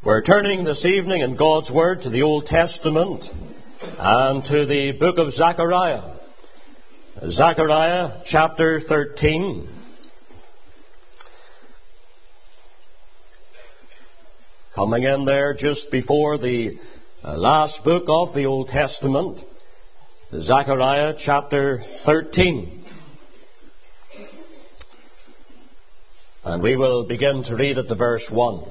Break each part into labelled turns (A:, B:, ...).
A: We're turning this evening in God's Word to the Old Testament and to the book of Zechariah. Zechariah chapter 13. Coming in there just before the last book of the Old Testament, Zechariah chapter 13. And we will begin to read at the verse 1.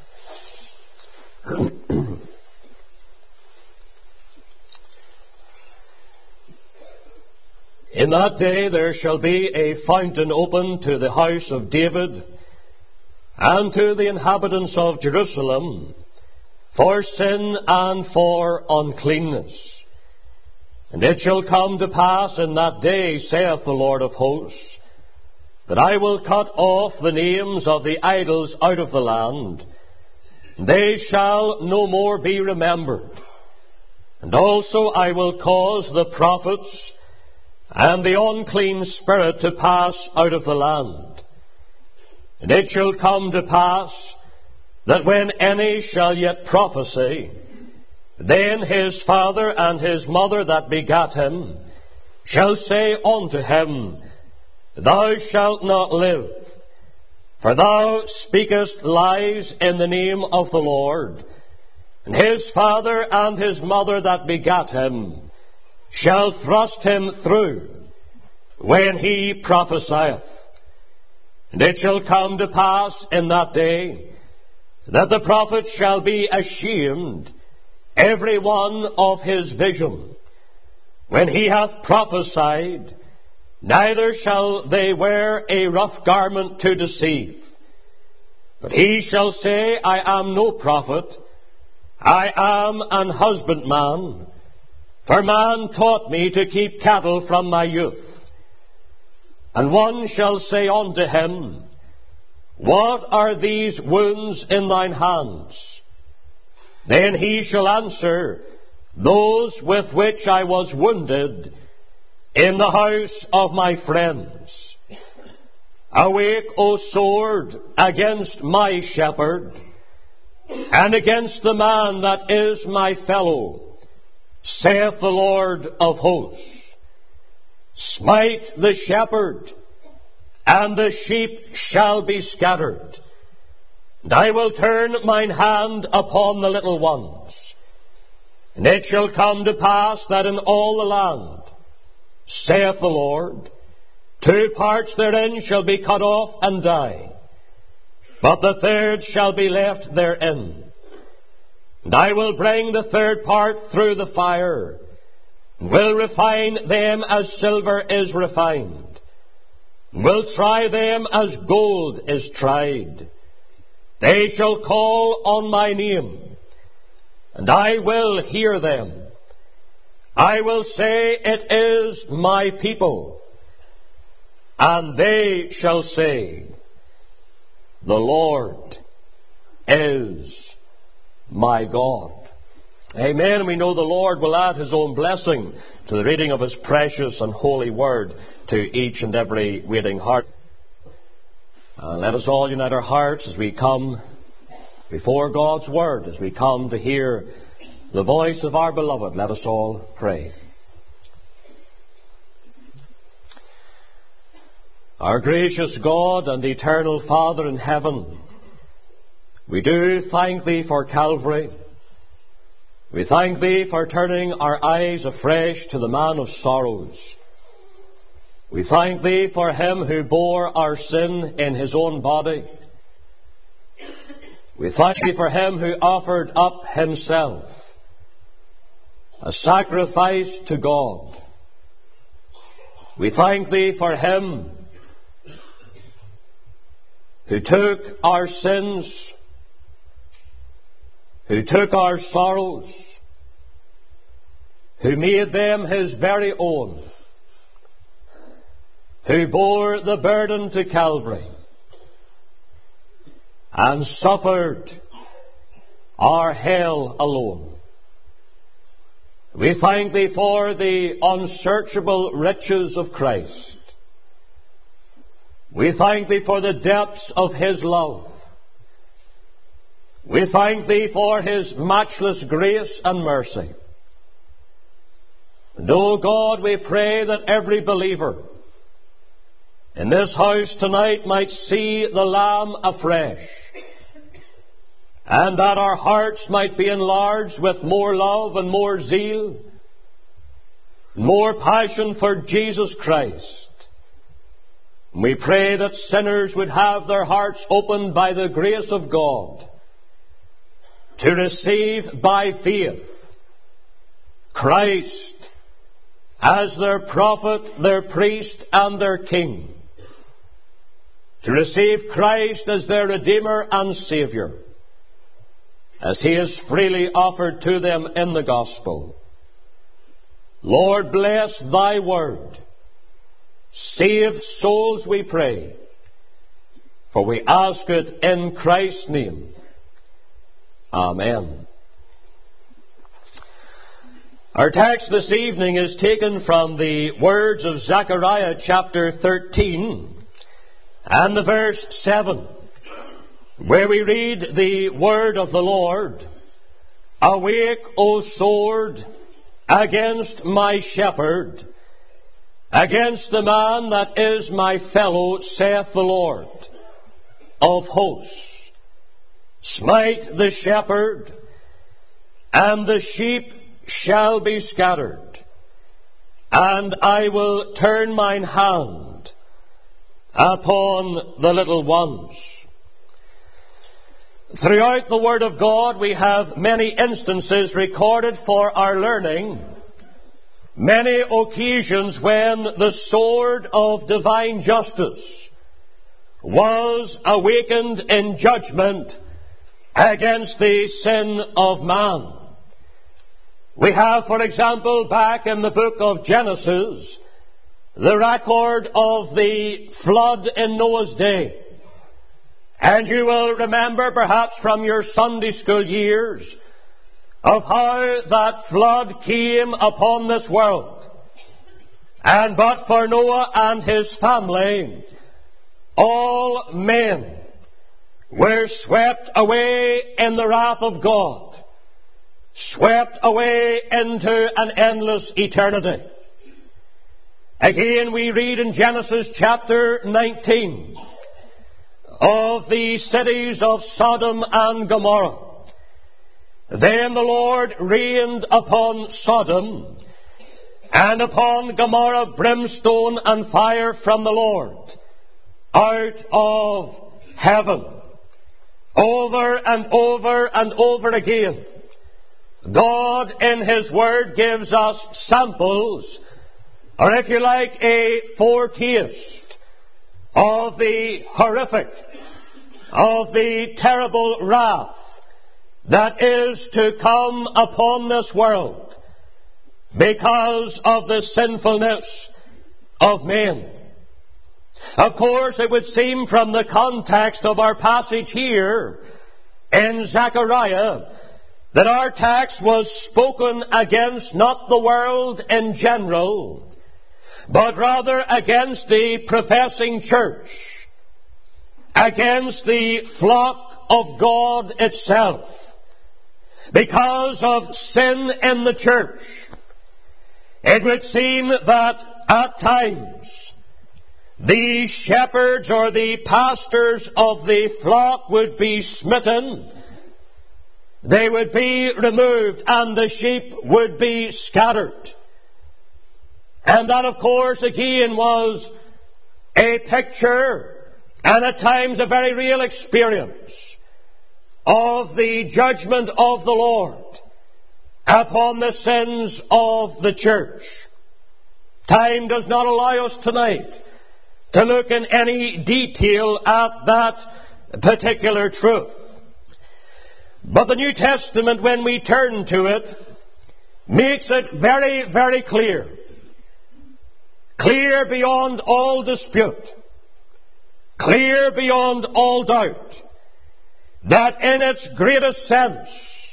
A: In that day there shall be a fountain opened to the house of David and to the inhabitants of Jerusalem for sin and for uncleanness. And it shall come to pass in that day, saith the Lord of hosts, that I will cut off the names of the idols out of the land. They shall no more be remembered. And also I will cause the prophets and the unclean spirit to pass out of the land. And it shall come to pass that when any shall yet prophesy, then his father and his mother that begat him shall say unto him, Thou shalt not live, for thou speakest lies in the name of the Lord. And his father and his mother that begat him shall thrust him through when he prophesieth. And it shall come to pass in that day that the prophet shall be ashamed, every one of his vision, when he hath prophesied. Neither shall they wear a rough garment to deceive. But he shall say, I am no prophet, I am an husbandman, for man taught me to keep cattle from my youth. And one shall say unto him, What are these wounds in thine hands? Then he shall answer, Those with which I was wounded in the house of my friends. Awake, O sword, against my shepherd, and against the man that is my fellow, saith the Lord of hosts. Smite the shepherd, and the sheep shall be scattered. And I will turn mine hand upon the little ones. And it shall come to pass that in all the land, saith the Lord, 2 parts therein shall be cut off and die, but the third shall be left therein. And I will bring the third part through the fire, and will refine them as silver is refined, and will try them as gold is tried. They shall call on my name, and I will hear them. I will say, It is my people. And they shall say, The Lord is my God. Amen. We know the Lord will add His own blessing to the reading of His precious and holy word to each and every waiting heart. Let us all unite our hearts as we come before God's word, as we come to hear the voice of our beloved. Let us all pray. Our gracious God and eternal Father in heaven, we do thank Thee for Calvary. We thank Thee for turning our eyes afresh to the man of sorrows. We thank Thee for Him who bore our sin in His own body. We thank Thee for Him who offered up Himself, a sacrifice to God. We thank Thee for Him who took our sins, who took our sorrows, who made them His very own, who bore the burden to Calvary and suffered our hell alone. We thank Thee for the unsearchable riches of Christ. We thank Thee for the depths of His love. We thank Thee for His matchless grace and mercy. And, O God, we pray that every believer in this house tonight might see the Lamb afresh, and that our hearts might be enlarged with more love and more zeal, more passion for Jesus Christ. We pray that sinners would have their hearts opened by the grace of God to receive by faith Christ as their prophet, their priest, and their king. To receive Christ as their Redeemer and Saviour, as He is freely offered to them in the gospel. Lord, bless Thy word. Save souls, we pray, for we ask it in Christ's name. Amen. Our text this evening is taken from the words of Zechariah chapter 13 and the verse 7, where we read the word of the Lord, "Awake, O sword, against my shepherd, against the man that is my fellow, saith the Lord of hosts. Smite the shepherd, and the sheep shall be scattered, and I will turn mine hand upon the little ones." Throughout the Word of God we have many instances recorded for our learning, many occasions when the sword of divine justice was awakened in judgment against the sin of man. We have, for example, back in the book of Genesis, the record of the flood in Noah's day. And you will remember perhaps from your Sunday school years of how that flood came upon this world. And but for Noah and his family, all men were swept away in the wrath of God, swept away into an endless eternity. Again, we read in Genesis chapter 19 of the cities of Sodom and Gomorrah. Then the Lord rained upon Sodom and upon Gomorrah brimstone and fire from the Lord out of heaven. Over and over and over again, God in His Word gives us samples, or if you like, a foretaste of the horrific, of the terrible wrath that is to come upon this world because of the sinfulness of men. Of course, it would seem from the context of our passage here in Zechariah that our text was spoken against not the world in general, but rather against the professing church, against the flock of God itself, because of sin in the church. It would seem that at times the shepherds or the pastors of the flock would be smitten, they would be removed, and the sheep would be scattered. And that, of course, again was a picture, and at times a very real experience, of the judgment of the Lord upon the sins of the church. Time does not allow us tonight to look in any detail at that particular truth. But the New Testament, when we turn to it, makes it very, very clear. Clear beyond all dispute. Clear beyond all doubt. That in its greatest sense,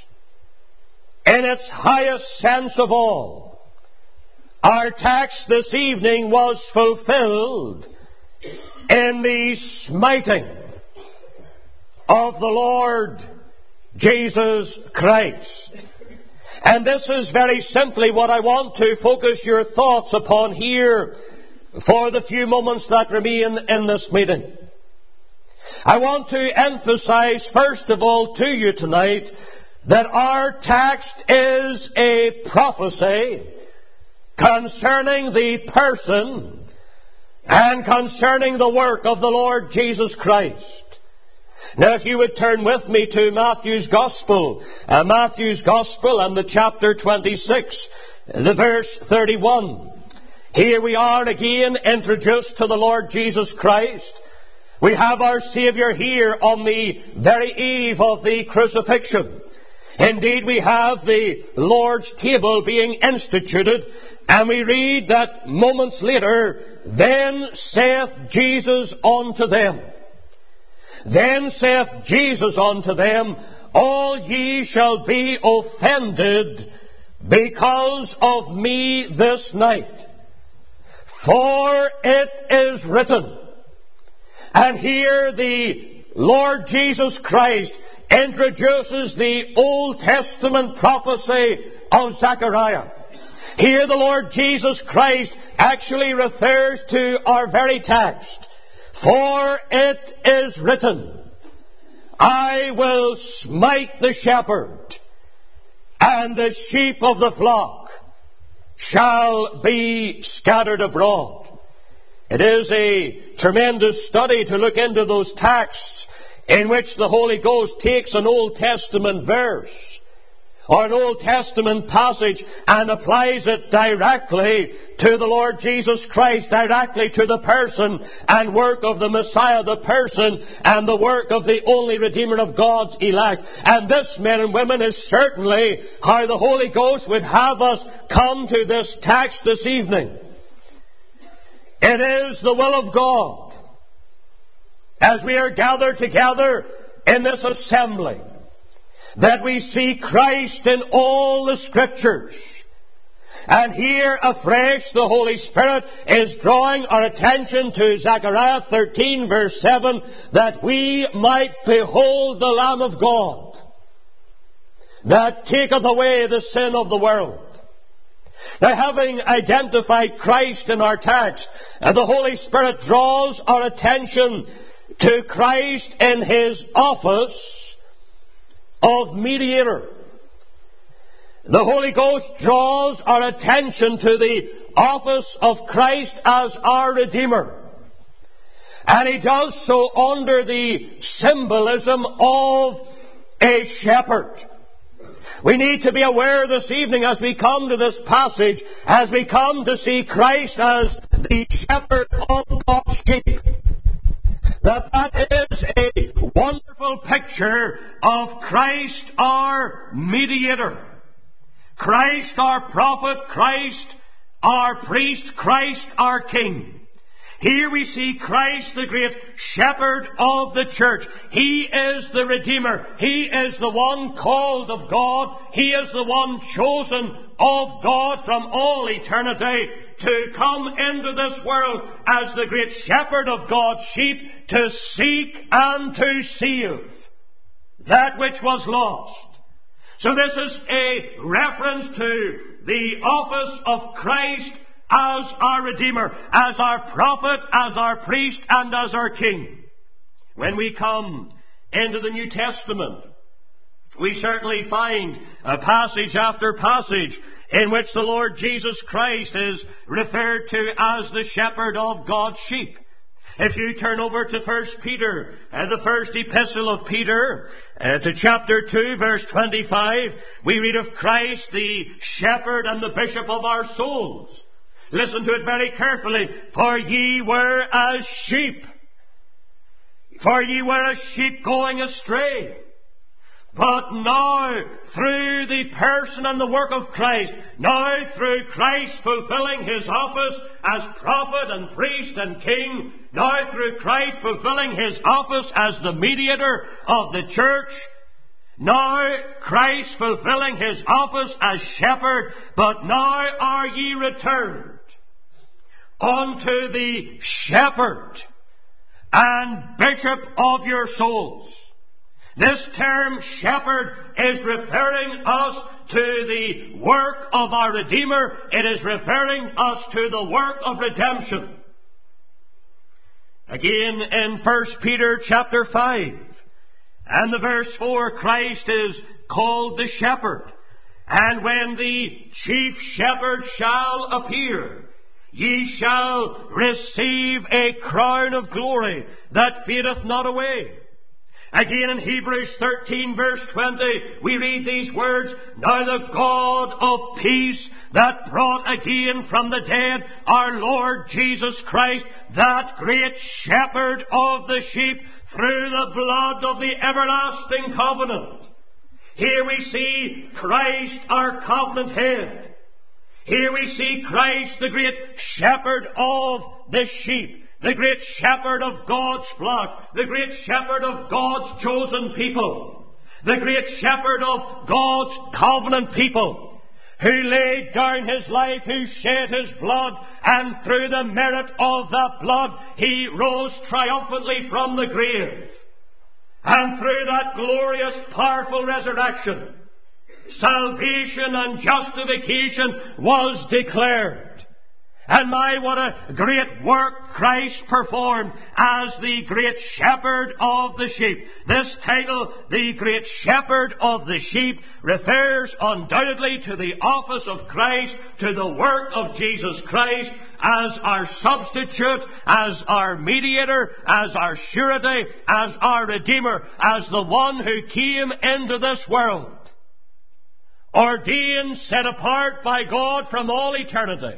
A: in its highest sense of all, our text this evening was fulfilled in the smiting of the Lord Jesus Christ. And this is very simply what I want to focus your thoughts upon here for the few moments that remain in this meeting. I want to emphasize, first of all, to you tonight that our text is a prophecy concerning the person and concerning the work of the Lord Jesus Christ. Now, if you would turn with me to Matthew's Gospel and the chapter 26, the verse 31. Here we are again introduced to the Lord Jesus Christ. We have our Saviour here on the very eve of the crucifixion. Indeed, we have the Lord's table being instituted, and we read that moments later, then saith Jesus unto them, all ye shall be offended because of me this night. For it is written. And here the Lord Jesus Christ introduces the Old Testament prophecy of Zechariah. Here the Lord Jesus Christ actually refers to our very text. For it is written, I will smite the shepherd, and the sheep of the flock shall be scattered abroad. It is a tremendous study to look into those texts in which the Holy Ghost takes an Old Testament verse or an Old Testament passage and applies it directly to the Lord Jesus Christ, directly to the person and work of the Messiah, the person and the work of the only Redeemer of God's elect. And this, men and women, is certainly how the Holy Ghost would have us come to this text this evening. It is the will of God, as we are gathered together in this assembly, that we see Christ in all the Scriptures. And here afresh the Holy Spirit is drawing our attention to Zechariah 13 verse 7, that we might behold the Lamb of God, that taketh away the sin of the world. Now, having identified Christ in our text, the Holy Spirit draws our attention to Christ in His office of mediator. The Holy Ghost draws our attention to the office of Christ as our Redeemer. And He does so under the symbolism of a shepherd. We need to be aware this evening as we come to this passage, as we come to see Christ as the shepherd of God's sheep, that is a wonderful picture of Christ our mediator, Christ our prophet, Christ our priest, Christ our king. Here we see Christ, the great shepherd of the church. He is the Redeemer. He is the one called of God. He is the one chosen of God from all eternity to come into this world as the great shepherd of God's sheep, to seek and to save that which was lost. So this is a reference to the office of Christ as our Redeemer, as our prophet, as our priest, and as our king. When we come into the New Testament, we certainly find a passage after passage in which the Lord Jesus Christ is referred to as the shepherd of God's sheep. If you turn over to 1 Peter, the first epistle of Peter, to chapter 2, verse 25, we read of Christ, the shepherd and the bishop of our souls. Listen to it very carefully. For ye were as sheep. For ye were as sheep going astray. But now, through the person and the work of Christ, now through Christ fulfilling His office as prophet and priest and king, now through Christ fulfilling His office as the mediator of the church, now Christ fulfilling His office as shepherd, but now are ye returned unto the shepherd and bishop of your souls. This term shepherd is referring us to the work of our Redeemer. It is referring us to the work of redemption. Again in 1 Peter chapter 5 and the verse 4, Christ is called the shepherd. And when the chief shepherd shall appear, ye shall receive a crown of glory that fadeth not away. Again in Hebrews 13 verse 20, we read these words, Now the God of peace that brought again from the dead our Lord Jesus Christ, that great shepherd of the sheep, through the blood of the everlasting covenant. Here we see Christ, our covenant head. Here we see Christ, the great shepherd of the sheep, the great shepherd of God's flock, the great shepherd of God's chosen people, the great shepherd of God's covenant people, who laid down His life, who shed His blood, and through the merit of that blood He rose triumphantly from the grave. And through that glorious, powerful resurrection, salvation and justification was declared. And my, what a great work Christ performed as the great shepherd of the sheep. This title, the great shepherd of the sheep, refers undoubtedly to the office of Christ, to the work of Jesus Christ as our substitute, as our mediator, as our surety, as our Redeemer, as the one who came into this world, ordained, set apart by God from all eternity,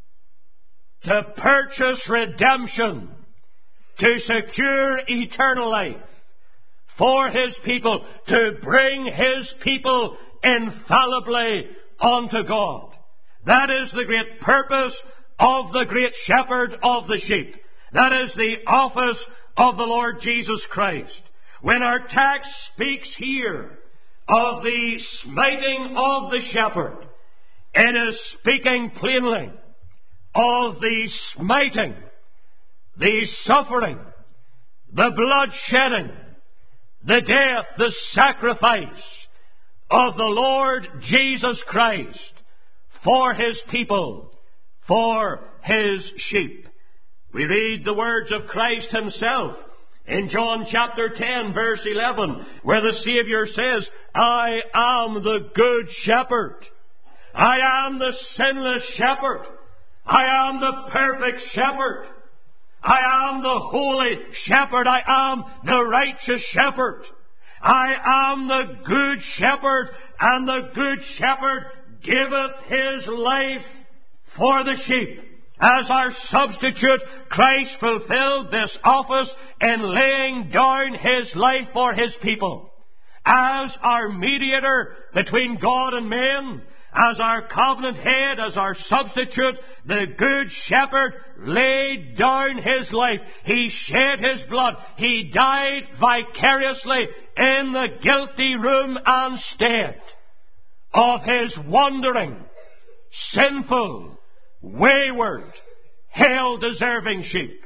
A: to purchase redemption, to secure eternal life for His people, to bring His people infallibly unto God. That is the great purpose of the great shepherd of the sheep. That is the office of the Lord Jesus Christ. When our text speaks here of the smiting of the shepherd, it is speaking plainly of the smiting, the suffering, the blood shedding, the death, the sacrifice of the Lord Jesus Christ for His people, for His sheep. We read the words of Christ Himself in John chapter 10 verse 11, where the Saviour says, I am the good shepherd. I am the sinless shepherd. I am the perfect shepherd. I am the holy shepherd. I am the righteous shepherd. I am the good shepherd, and the good shepherd giveth His life for the sheep. As our substitute, Christ fulfilled this office in laying down His life for His people. As our mediator between God and men, as our covenant head, as our substitute, the good shepherd laid down His life. He shed His blood. He died vicariously in the guilty room and stead of His wandering, sinful, wayward, hell-deserving sheep.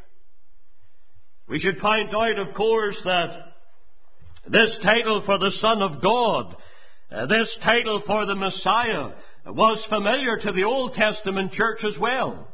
A: We should point out, of course, that this title for the Son of God, this title for the Messiah, was familiar to the Old Testament church as well.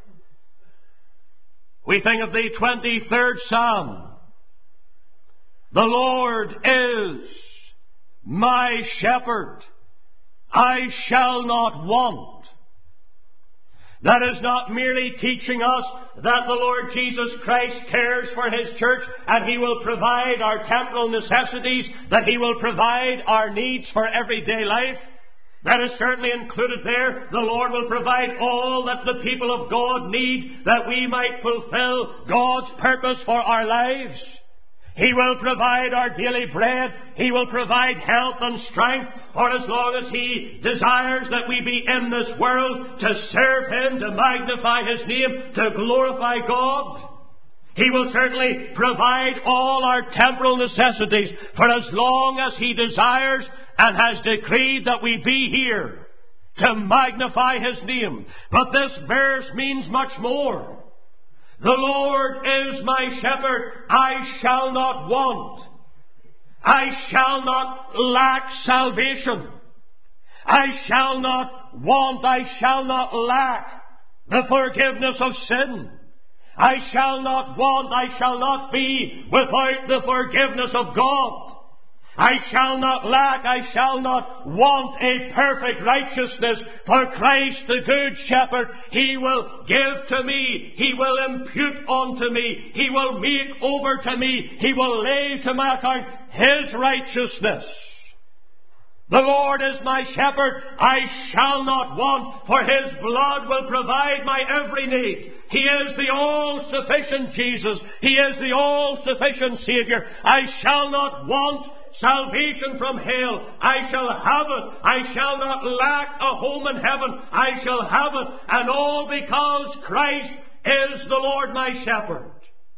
A: We think of the 23rd Psalm. The Lord is my shepherd. I shall not want. That is not merely teaching us that the Lord Jesus Christ cares for His church and He will provide our temporal necessities, that He will provide our needs for everyday life. That is certainly included there. The Lord will provide all that the people of God need, that we might fulfill God's purpose for our lives. He will provide our daily bread. He will provide health and strength for as long as He desires that we be in this world to serve Him, to magnify His name, to glorify God. He will certainly provide all our temporal necessities for as long as He desires and has decreed that we be here to magnify His name. But this verse means much more. The Lord is my shepherd, I shall not want. I shall not lack salvation. I shall not want, I shall not lack the forgiveness of sin. I shall not want, I shall not be without the forgiveness of God. I shall not lack, I shall not want a perfect righteousness, for Christ the Good Shepherd, He will give to me, He will impute unto me, He will make over to me, He will lay to my account His righteousness. The Lord is my shepherd, I shall not want, for His blood will provide my every need. He is the all-sufficient Jesus. He is the all-sufficient Saviour. I shall not want salvation from hell. I shall have it. I shall not lack a home in heaven. I shall have it. And all because Christ is the Lord my shepherd.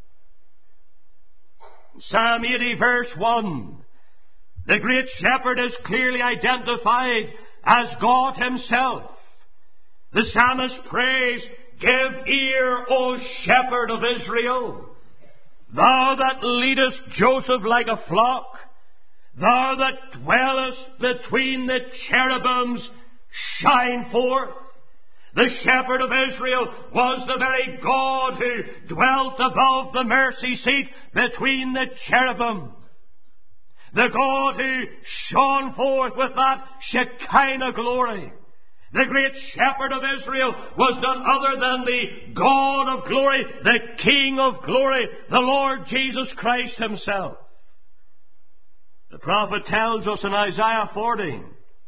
A: Psalm 80 verse 1. The great shepherd is clearly identified as God Himself. The psalmist prays, "Give ear, O shepherd of Israel, thou that leadest Joseph like a flock, thou that dwellest between the cherubims, shine forth." The shepherd of Israel was the very God who dwelt above the mercy seat between the cherubim. The God who shone forth with that Shekinah glory. The great shepherd of Israel was none other than the God of glory, the King of glory, the Lord Jesus Christ Himself. The prophet tells us in Isaiah 40,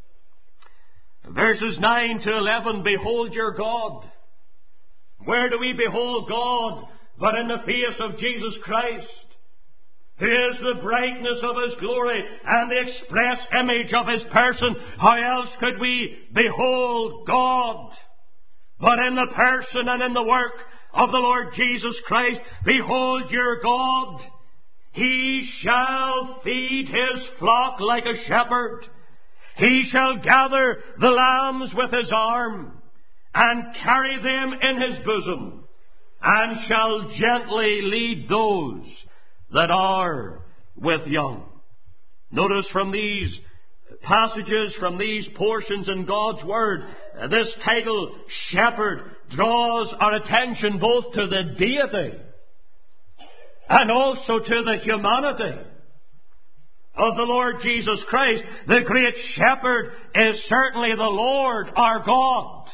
A: verses 9 to 11, "Behold your God." Where do we behold God but in the face of Jesus Christ, who is the brightness of His glory and the express image of His person? How else could we behold God but in the person and in the work of the Lord Jesus Christ? Behold your God. He shall feed His flock like a shepherd. He shall gather the lambs with His arm and carry them in His bosom, and shall gently lead those that are with young. Notice from these passages, from these portions in God's Word, this title, Shepherd, draws our attention both to the deity and also to the humanity of the Lord Jesus Christ. The great shepherd is certainly the Lord our God.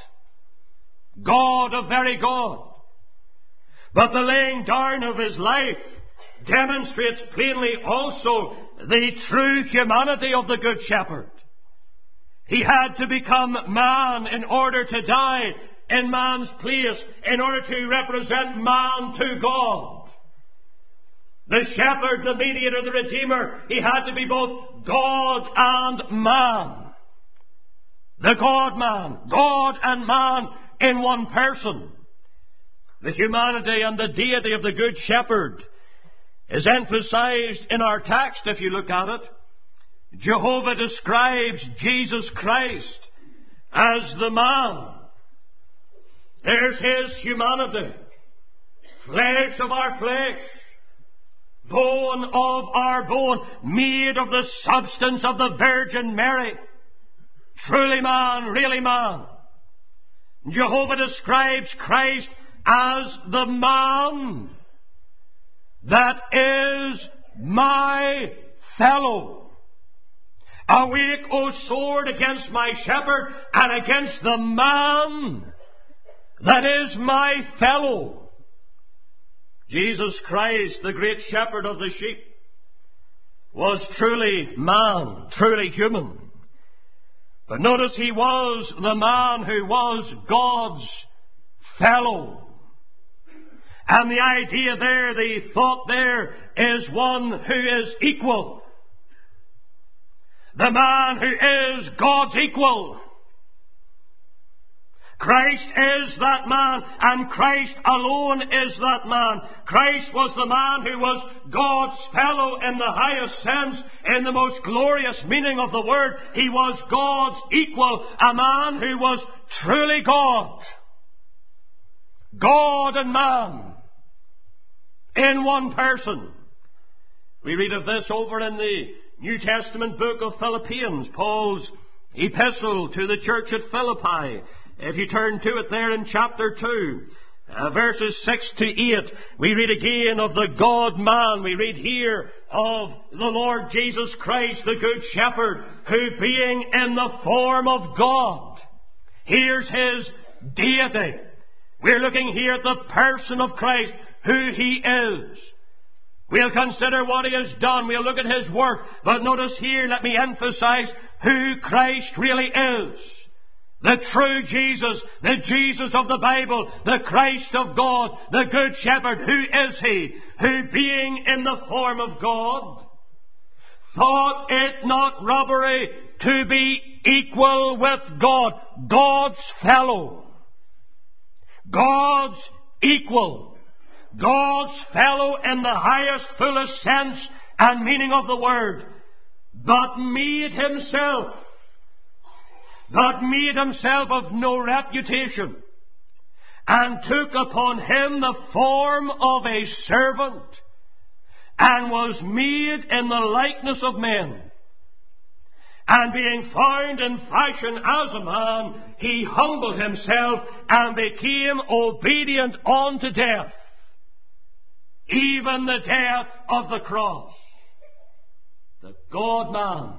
A: God of very God. But the laying down of His life demonstrates plainly also the true humanity of the Good Shepherd. He had to become man in order to die in man's place, in order to represent man to God. The shepherd, the mediator, the redeemer, He had to be both God and man. The God-man, God and man in one person. The humanity and the deity of the Good Shepherd is emphasized in our text if you look at it. Jehovah describes Jesus Christ as the man. There's His humanity. Flesh of our flesh. Bone of our bone. Made of the substance of the Virgin Mary. Truly man, really man. Jehovah describes Christ as the man that is my fellow. Awake, O sword, against my shepherd and against the man that is my fellow. Jesus Christ, the great shepherd of the sheep, was truly man, truly human. But notice He was the man who was God's fellow. And the idea there, the thought there, is one who is equal. The man who is God's equal. Christ is that man, and Christ alone is that man. Christ was the man who was God's fellow in the highest sense, in the most glorious meaning of the word. He was God's equal, a man who was truly God. God and man in one person. We read of this over in the New Testament book of Philippians, Paul's epistle to the church at Philippi. If you turn to it there in chapter 2, verses 6 to 8, we read again of the God-man. We read here of the Lord Jesus Christ, the Good Shepherd, who being in the form of God, here's His deity. We're looking here at the person of Christ, who He is. We'll consider what He has done. We'll look at His work. But notice here, let me emphasize who Christ really is. The true Jesus, the Jesus of the Bible, the Christ of God, the Good Shepherd. Who is He? Who being in the form of God, thought it not robbery to be equal with God. God's fellow. God's equal. God's fellow in the highest, fullest sense and meaning of the word. But made himself of no reputation, and took upon him the form of a servant, and was made in the likeness of men. And being found in fashion as a man, he humbled himself and became obedient unto death, even the death of the cross. The God-man,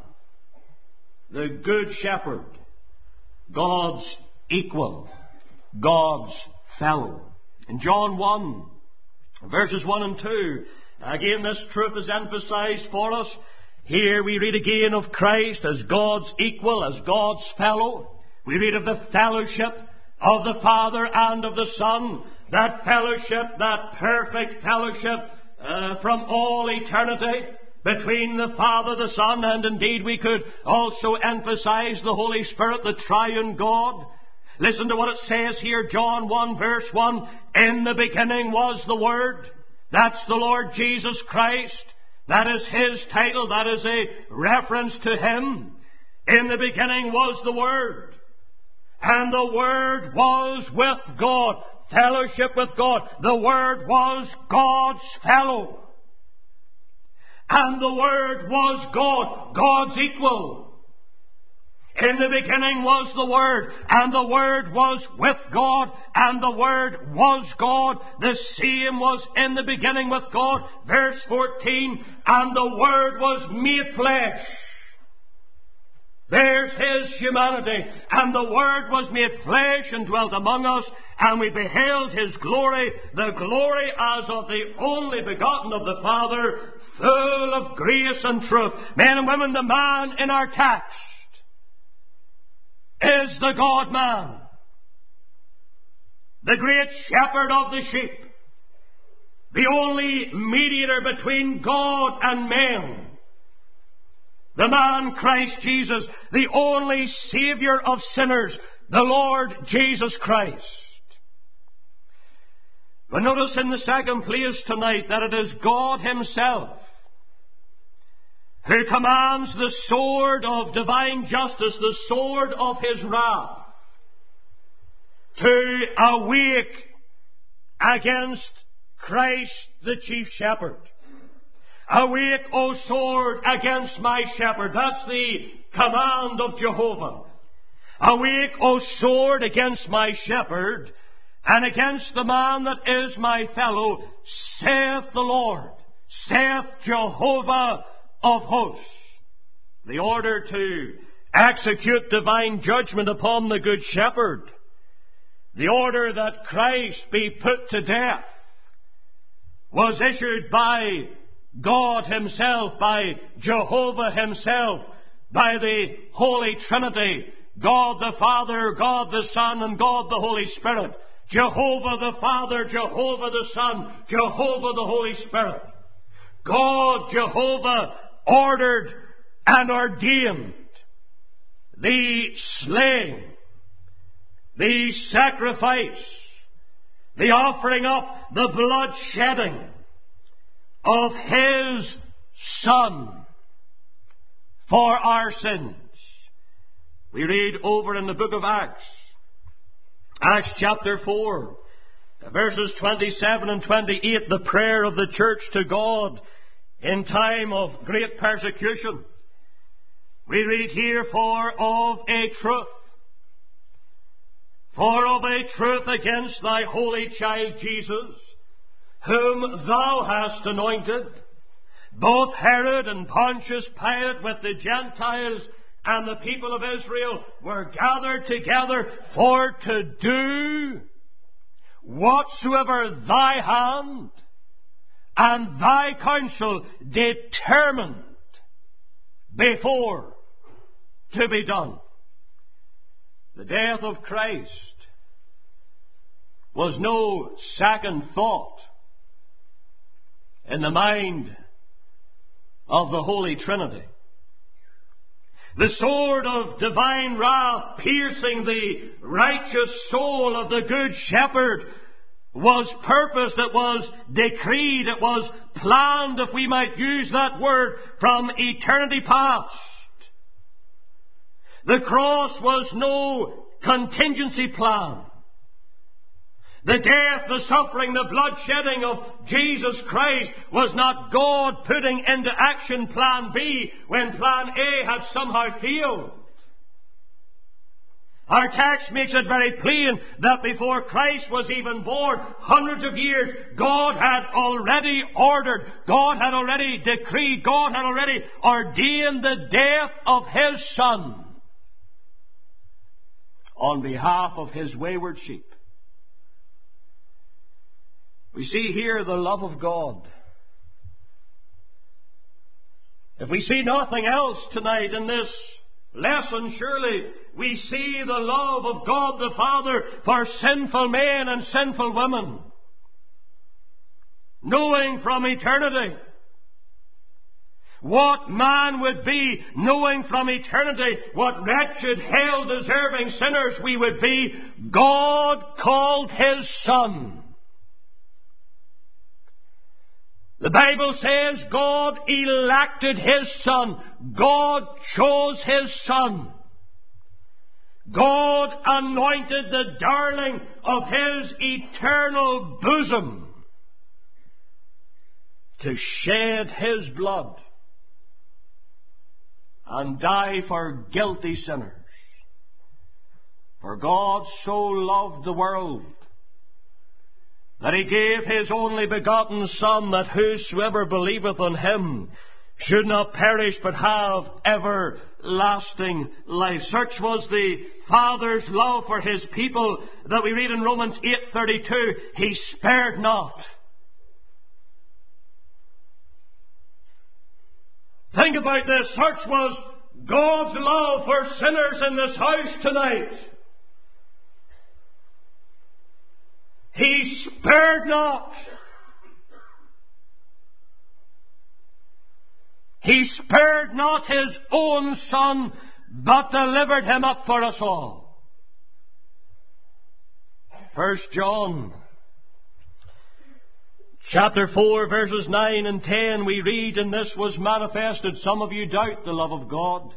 A: the Good Shepherd, God's equal, God's fellow. In John 1, verses 1 and 2, again this truth is emphasized for us. Here we read again of Christ as God's equal, as God's fellow. We read of the fellowship of the Father and of the Son. That fellowship, that perfect fellowship from all eternity between the Father, the Son, and indeed we could also emphasize the Holy Spirit, the triune God. Listen to what it says here, John 1 verse 1. In the beginning was the Word. That's the Lord Jesus Christ. That is His title. That is a reference to Him. In the beginning was the Word. And the Word was with God. Fellowship with God. The Word was God's fellow. And the Word was God, God's equal. In the beginning was the Word, and the Word was with God, and the Word was God. The same was in the beginning with God. Verse 14, and the Word was made flesh. There's His humanity. And the Word was made flesh and dwelt among us, and we beheld His glory, the glory as of the only begotten of the Father, full of grace and truth. Men and women, the man in our text is the God-man, the great shepherd of the sheep, the only mediator between God and men, the man Christ Jesus, the only Saviour of sinners, the Lord Jesus Christ. But notice in the second place tonight that it is God Himself who commands the sword of divine justice, the sword of His wrath, to awake against Christ the chief shepherd. Awake, O sword, against my shepherd. That's the command of Jehovah. Awake, O sword, against my shepherd, and against the man that is my fellow, saith the Lord, saith Jehovah of hosts. The order to execute divine judgment upon the Good Shepherd, the order that Christ be put to death, was issued by God Himself, by Jehovah Himself, by the Holy Trinity, God the Father, God the Son, and God the Holy Spirit. Jehovah the Father, Jehovah the Son, Jehovah the Holy Spirit. God, Jehovah, ordered and ordained the slaying, the sacrifice, the offering up, the blood shedding of His Son for our sins. We read over in the book of Acts, Acts chapter 4, verses 27 and 28, the prayer of the church to God in time of great persecution. We read here, for of a truth against thy holy child Jesus, whom thou hast anointed, both Herod and Pontius Pilate with the Gentiles and the people of Israel were gathered together for to do whatsoever thy hand and thy counsel determined before to be done. The death of Christ was no second thought in the mind of the Holy Trinity. The sword of divine wrath piercing the righteous soul of the Good Shepherd was purposed, it was decreed, it was planned, if we might use that word, from eternity past. The cross was no contingency plan. The death, the suffering, the bloodshedding of Jesus Christ was not God putting into action plan B when plan A had somehow failed. Our text makes it very plain that before Christ was even born, hundreds of years, God had already ordered, God had already decreed, God had already ordained the death of His Son on behalf of His wayward sheep. We see here the love of God. If we see nothing else tonight in this lesson, surely we see the love of God the Father for sinful men and sinful women, knowing from eternity what man would be, knowing from eternity what wretched, hell-deserving sinners we would be. God called His Son. The Bible says God elected His Son. God chose His Son. God anointed the darling of His eternal bosom to shed His blood and die for guilty sinners. For God so loved the world that He gave His only begotten Son, that whosoever believeth on Him should not perish but have everlasting life. Such was the Father's love for His people that we read in Romans 8:32, He spared not. Think about this. Such was God's love for sinners in this house tonight. He spared not. He spared not His own Son, but delivered Him up for us all. 1 John chapter 4 verses 9 and 10 we read, and this was manifested. Some of you doubt the love of God.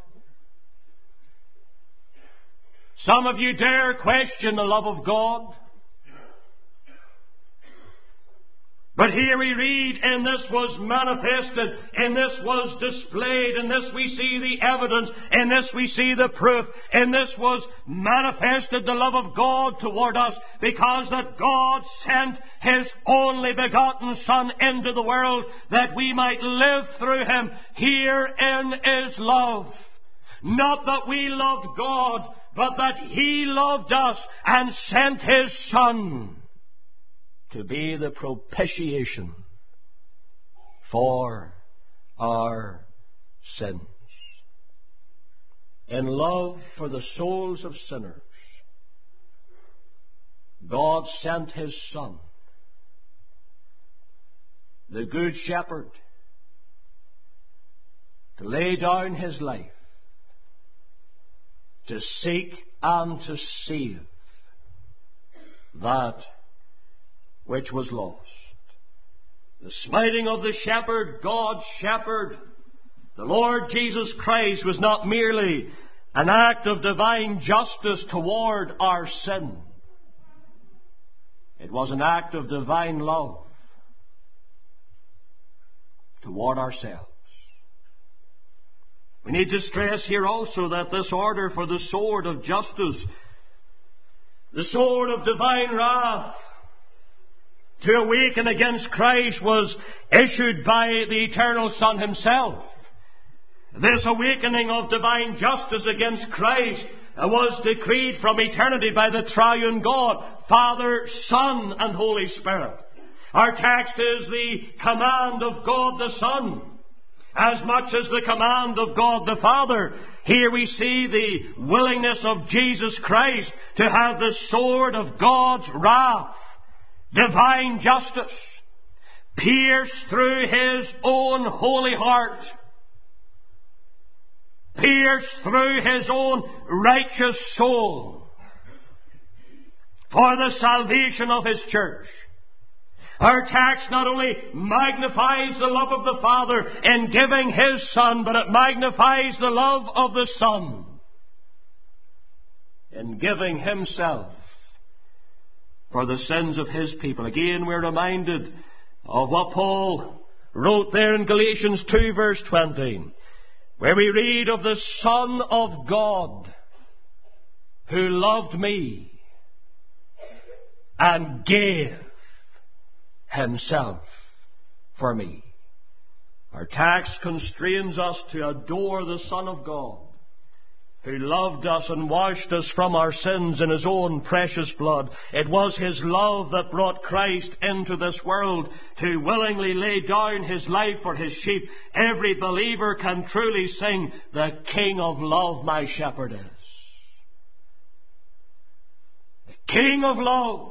A: Some of you dare question the love of God. But here we read, and this was manifested, and this was displayed, and this we see the evidence, and this we see the proof, and this was manifested, the love of God toward us, because that God sent His only begotten Son into the world, that we might live through Him. Herein is love. Not that we loved God, but that He loved us and sent His Son to be the propitiation for our sins. In love for the souls of sinners, God sent His Son, the Good Shepherd, to lay down His life, to seek and to save that which was lost. The smiting of the shepherd, God's shepherd, the Lord Jesus Christ, was not merely an act of divine justice toward our sin. It was an act of divine love toward ourselves. We need to stress here also that this order for the sword of justice, the sword of divine wrath, to awaken against Christ was issued by the eternal Son himself. This awakening of divine justice against Christ was decreed from eternity by the triune God, Father, Son, and Holy Spirit. Our text is the command of God the Son, as much as the command of God the Father. Here we see the willingness of Jesus Christ to have the sword of God's wrath, divine justice, pierce through His own holy heart, pierce through His own righteous soul, for the salvation of His church. Our text not only magnifies the love of the Father in giving His Son, but it magnifies the love of the Son in giving Himself for the sins of His people. Again, we're reminded of what Paul wrote there in Galatians 2 verse 20, where we read of the Son of God who loved me and gave Himself for me. Our text constrains us to adore the Son of God, who loved us and washed us from our sins in His own precious blood. It was His love that brought Christ into this world to willingly lay down His life for His sheep. Every believer can truly sing, "The King of love my shepherd is." The King of love,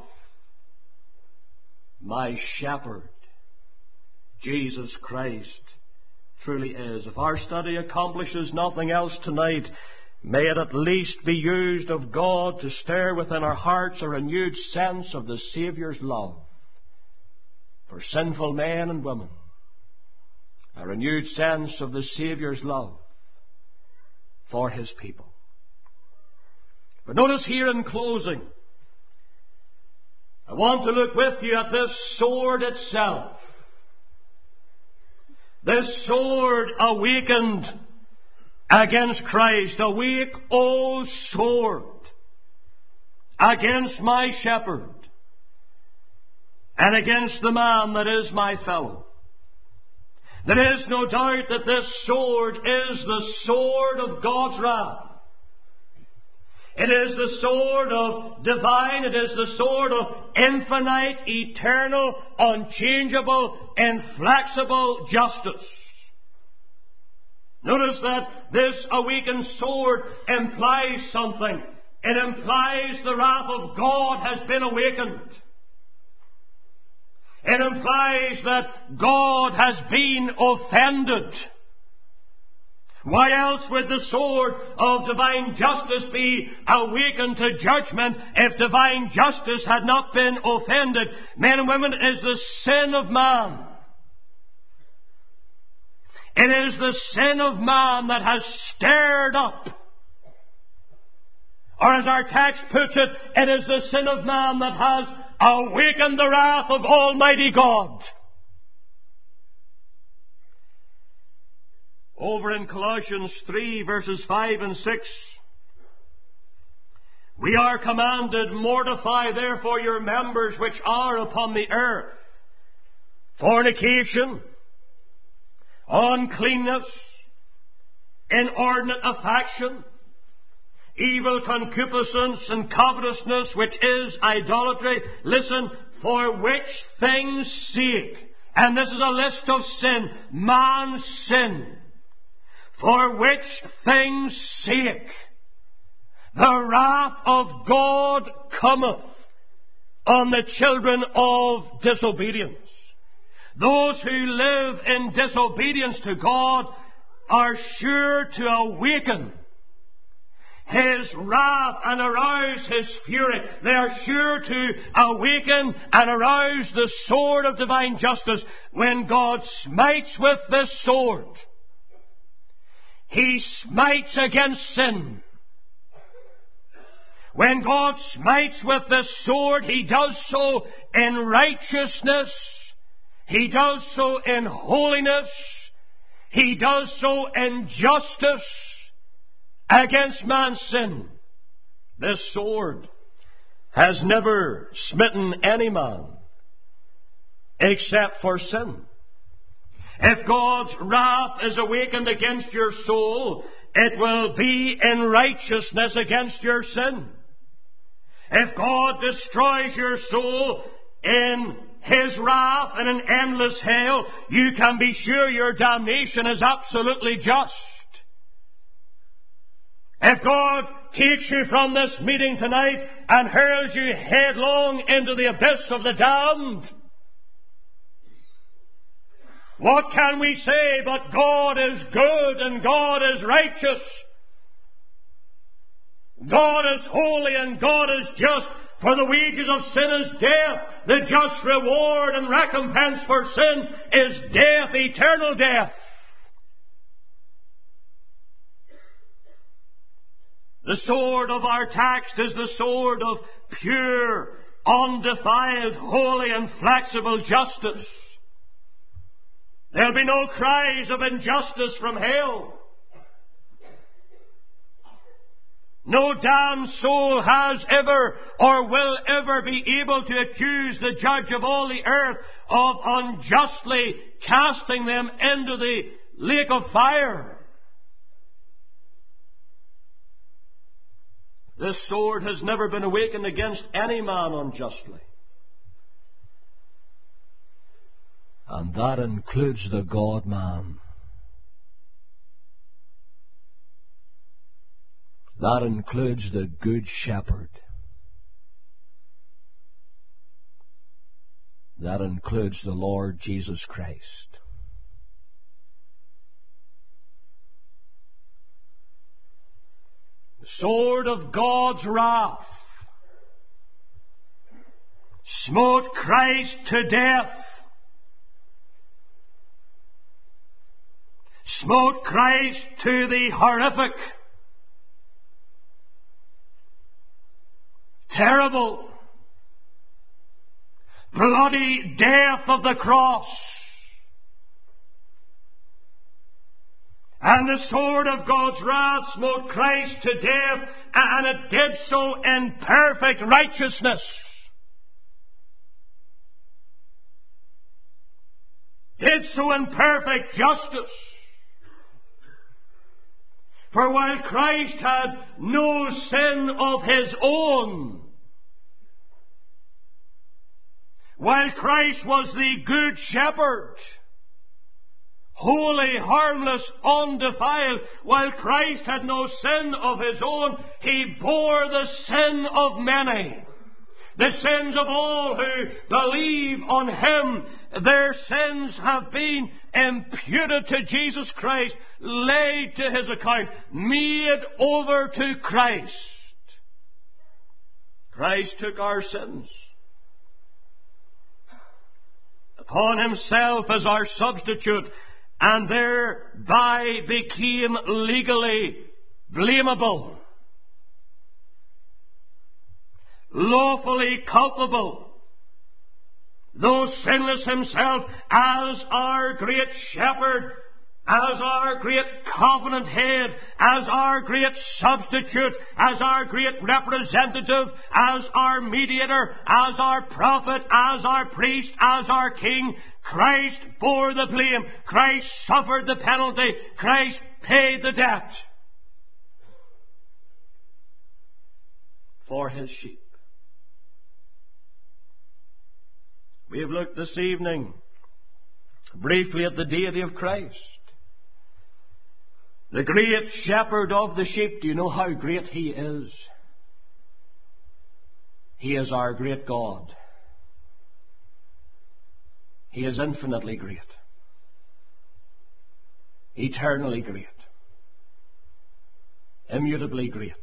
A: my shepherd, Jesus Christ, truly is. If our study accomplishes nothing else tonight, may it at least be used of God to stir within our hearts a renewed sense of the Saviour's love for sinful men and women. A renewed sense of the Saviour's love for His people. But notice here in closing, I want to look with you at this sword itself. This sword awakened against Christ. Awake, O sword, against my shepherd, and against the man that is my fellow. There is no doubt that this sword is the sword of God's wrath. It is the sword of divine, it is the sword of infinite, eternal, unchangeable, inflexible justice. Notice that this awakened sword implies something. It implies the wrath of God has been awakened. It implies that God has been offended. Why else would the sword of divine justice be awakened to judgment if divine justice had not been offended? Men and women, it is the sin of man. It is the sin of man that has stirred up. Or as our text puts it, it is the sin of man that has awakened the wrath of Almighty God. Over in Colossians 3 verses 5 and 6, we are commanded, "Mortify therefore your members which are upon the earth, fornication, uncleanness, inordinate affection, evil concupiscence, and covetousness, which is idolatry." Listen, "for which things' sake," and this is a list of sin, man's sin, "for which things' sake the wrath of God cometh on the children of disobedience." Those who live in disobedience to God are sure to awaken His wrath and arouse His fury. They are sure to awaken and arouse the sword of divine justice. When God smites with this sword, He smites against sin. When God smites with this sword, He does so in righteousness. He does so in holiness. He does so in justice against man's sin. This sword has never smitten any man except for sin. If God's wrath is awakened against your soul, it will be in righteousness against your sin. If God destroys your soul in His wrath and in endless hell, you can be sure your damnation is absolutely just. If God takes you from this meeting tonight and hurls you headlong into the abyss of the damned, what can we say but God is good and God is righteous? God is holy and God is just. For the wages of sin is death. The just reward and recompense for sin is death, eternal death. The sword of our text is the sword of pure, undefiled, holy and flexible justice. There'll be no cries of injustice from hell. No damned soul has ever or will ever be able to accuse the judge of all the earth of unjustly casting them into the lake of fire. This sword has never been awakened against any man unjustly.
B: And that includes the God-man. That includes the Good Shepherd. That includes the Lord Jesus Christ.
A: The sword of God's wrath smote Christ to death. Smote Christ to the horrific, terrible, bloody death of the cross. And the sword of God's wrath smote Christ to death, and it did so in perfect righteousness. Did so in perfect justice. For while Christ had no sin of His own, while Christ was the Good Shepherd, holy, harmless, undefiled, while Christ had no sin of His own, He bore the sin of many. The sins of all who believe on Him. Their sins have been imputed to Jesus Christ, laid to His account, made over to Christ. Christ took our sins upon Himself as our substitute, and thereby became legally blamable, lawfully culpable, though sinless Himself, as our great shepherd, as our great covenant head, as our great substitute, as our great representative, as our mediator, as our prophet, as our priest, as our king. Christ bore the blame. Christ suffered the penalty. Christ paid the debt for His sheep. We have looked this evening briefly at the deity of Christ, the great shepherd of the sheep. Do you know how great He is? He is our great God. He is infinitely great, eternally great, immutably great,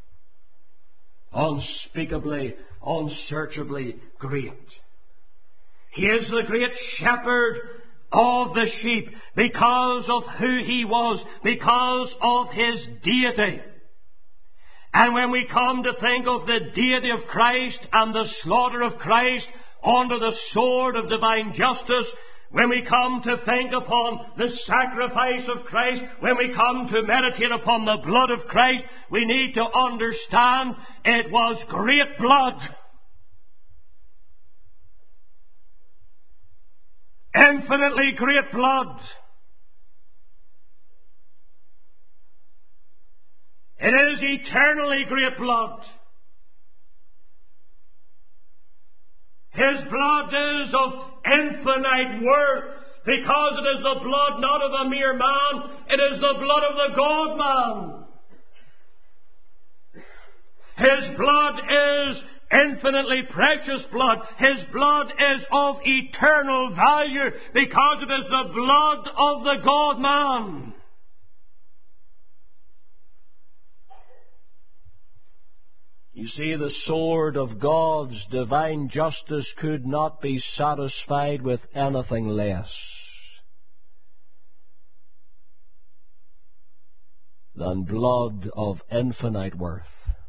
A: unspeakably, unsearchably great. He is the great shepherd of the sheep because of who He was, because of His deity. And when we come to think of the deity of Christ and the slaughter of Christ under the sword of divine justice, when we come to think upon the sacrifice of Christ, when we come to meditate upon the blood of Christ, we need to understand it was great blood. Infinitely great blood. It is eternally great blood. His blood is of infinite worth, because it is the blood not of a mere man, it is the blood of the God-man. His blood is infinitely precious blood. His blood is of eternal value, because it is the blood of the God-man.
B: You see, the sword of God's divine justice could not be satisfied with anything less than blood of infinite worth.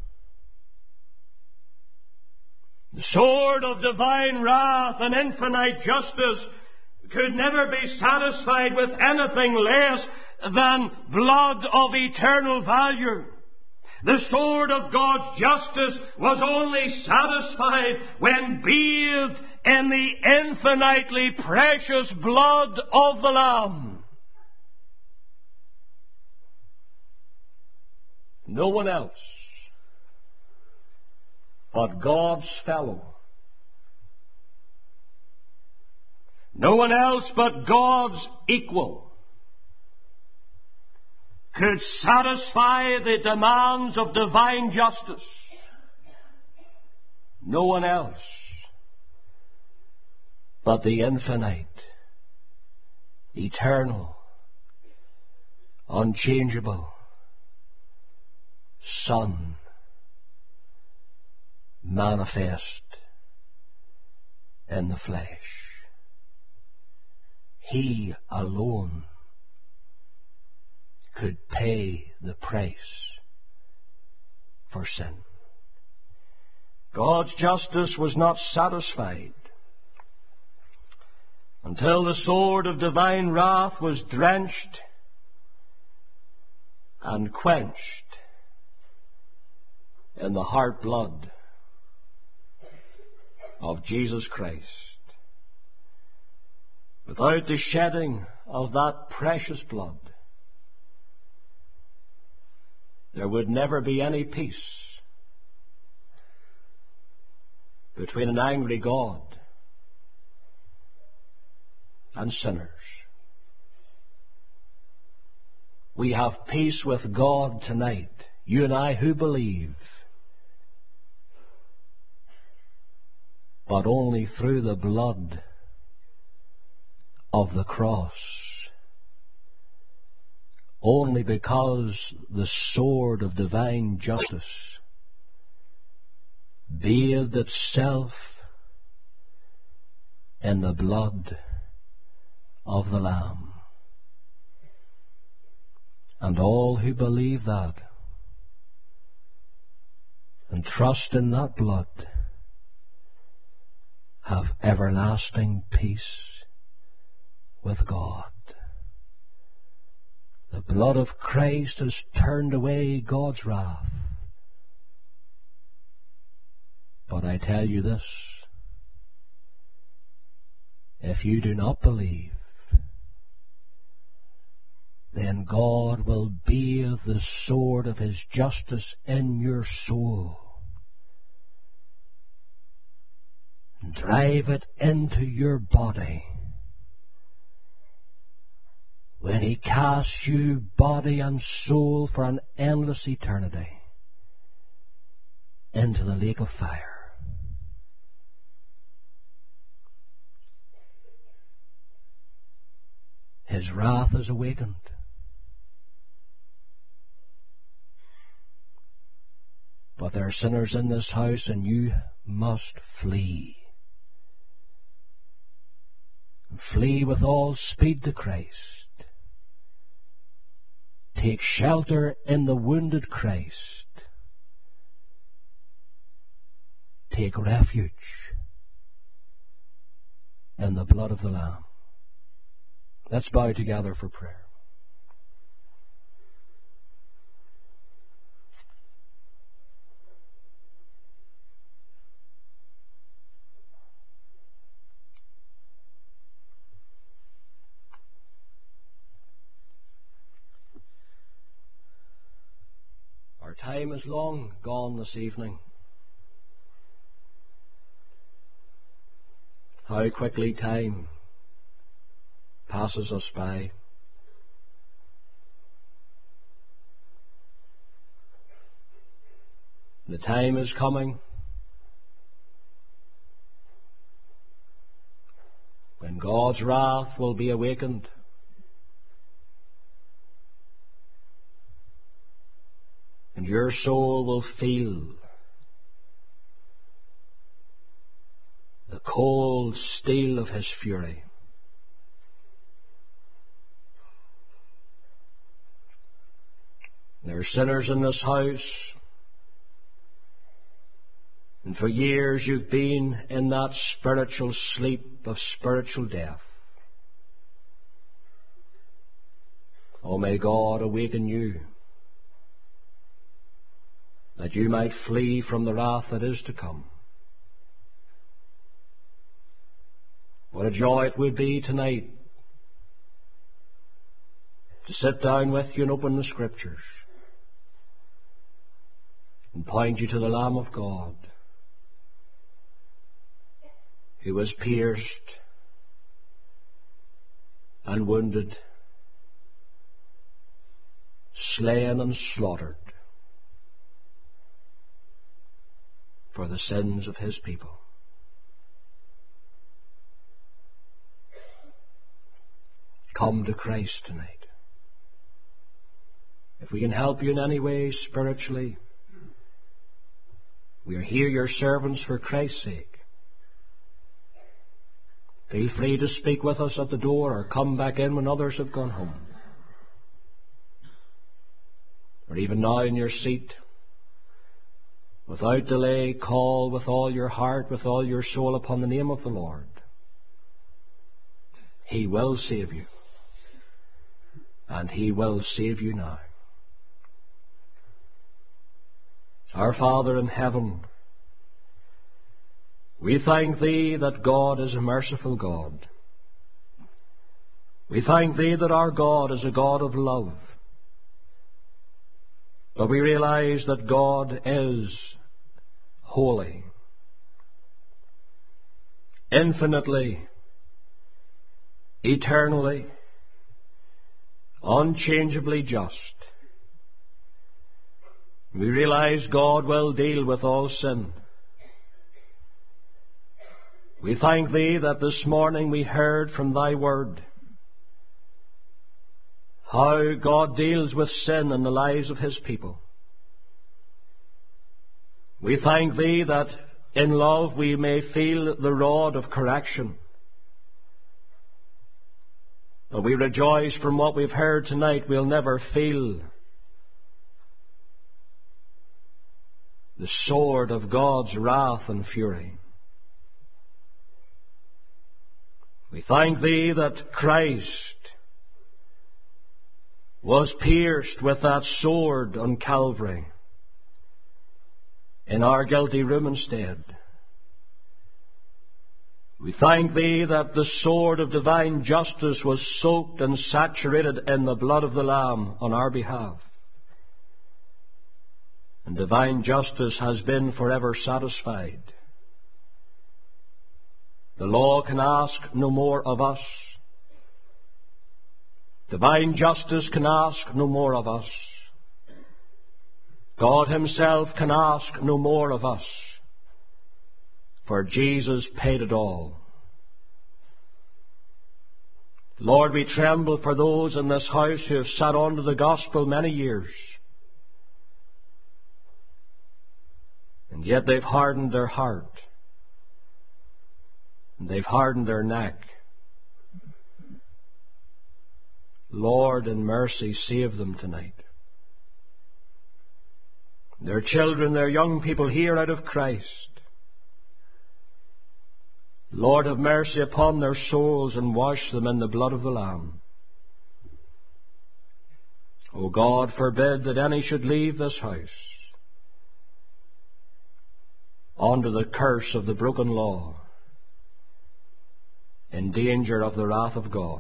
A: The sword of divine wrath and infinite justice could never be satisfied with anything less than blood of eternal value. The sword of God's justice was only satisfied when bathed in the infinitely precious blood of the Lamb.
B: No one else but God's fellow.
A: No one else but God's equal could satisfy the demands of divine justice.
B: No one else but the infinite, eternal, unchangeable Son, manifest in the flesh. He alone could pay the price for sin. God's justice was not satisfied until the sword of divine wrath was drenched and quenched in the heart blood of Jesus Christ. Without the shedding of that precious blood, there would never be any peace between an angry God and sinners. We have peace with God tonight, you and I who believe, but only through the blood of the cross. Only because the sword of divine justice bathed itself in the blood of the Lamb. And all who believe that and trust in that blood have everlasting peace with God. The blood of Christ has turned away God's wrath. But I tell you this, if you do not believe, then God will bathe the sword of His justice in your soul and drive it into your body. When He casts you body and soul for an endless eternity into the lake of fire. His wrath is awakened. But there are sinners in this house, and you must flee. Flee with all speed to Christ. Take shelter in the wounded Christ. Take refuge in the blood of the Lamb. Let's bow together for prayer. Our time is long gone this evening. How quickly time passes us by. The time is coming when God's wrath will be awakened. And your soul will feel the cold steel of His fury. There are sinners in this house, and for years you've been in that spiritual sleep of spiritual death. Oh, may God awaken you, that you might flee from the wrath that is to come. What a joy it would be tonight to sit down with you and open the Scriptures and point you to the Lamb of God, who was pierced and wounded, slain and slaughtered for the sins of His people. Come to Christ tonight. If we can help you in any way spiritually, we are here, your servants, for Christ's sake. Feel free to speak with us at the door or come back in when others have gone home. Or even now in your seat, without delay, call with all your heart, with all your soul upon the name of the Lord. He will save you. And He will save you now. Our Father in heaven, we thank Thee that God is a merciful God. We thank Thee that our God is a God of love. But we realize that God is holy, infinitely, eternally, unchangeably just. We realize God will deal with all sin. We thank Thee that this morning we heard from Thy Word how God deals with sin in the lives of His people. We thank Thee that in love we may feel the rod of correction. But we rejoice from what we've heard tonight, we'll never feel the sword of God's wrath and fury. We thank Thee that Christ was pierced with that sword on Calvary in our guilty room instead. We thank Thee that the sword of divine justice was soaked and saturated in the blood of the Lamb on our behalf. And divine justice has been forever satisfied. The law can ask no more of us. Divine justice can ask no more of us. God Himself can ask no more of us. For Jesus paid it all. Lord, we tremble for those in this house who have sat under the gospel many years, and yet they've hardened their heart, and they've hardened their neck. Lord, in mercy, save them tonight. Their children, their young people here out of Christ. Lord, have mercy upon their souls and wash them in the blood of the Lamb. O God, forbid that any should leave this house under the curse of the broken law, in danger of the wrath of God.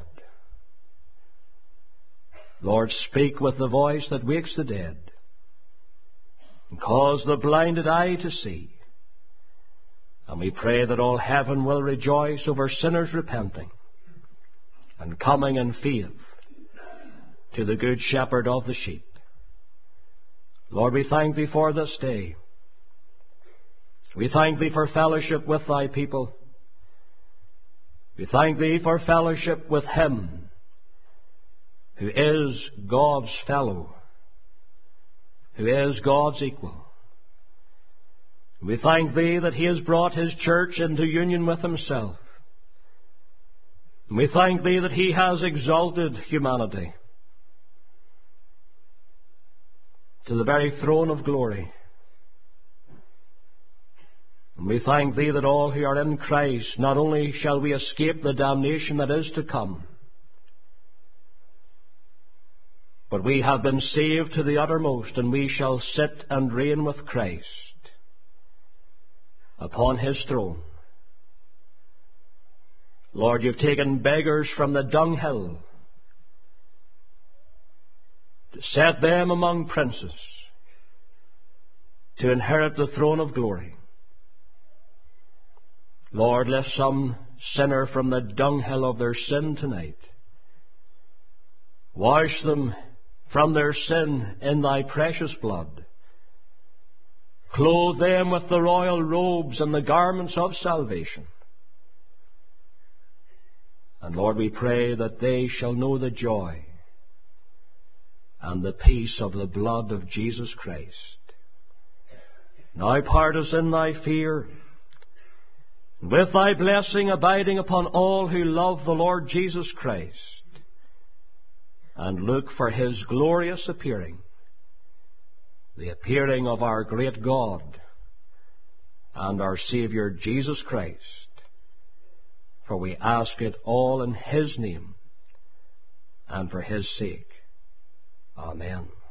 B: Lord, speak with the voice that wakes the dead, and cause the blinded eye to see. And we pray that all heaven will rejoice over sinners repenting and coming in faith to the good shepherd of the sheep. Lord, we thank Thee for this day. We thank Thee for fellowship with Thy people. We thank Thee for fellowship with Him who is God's fellow, who is God's equal. We thank Thee that He has brought His church into union with Himself. And we thank Thee that He has exalted humanity to the very throne of glory. And we thank Thee that all who are in Christ, not only shall we escape the damnation that is to come, but we have been saved to the uttermost, and we shall sit and reign with Christ upon His throne. Lord, You've taken beggars from the dunghill to set them among princes, to inherit the throne of glory. Lord, lift some sinner from the dunghill of their sin tonight. Wash them from their sin in Thy precious blood. Clothe them with the royal robes and the garments of salvation. And Lord, we pray that they shall know the joy and the peace of the blood of Jesus Christ. Now part us in Thy fear, with Thy blessing abiding upon all who love the Lord Jesus Christ, and look for His glorious appearing, the appearing of our great God and our Saviour Jesus Christ. For we ask it all in His name and for His sake. Amen.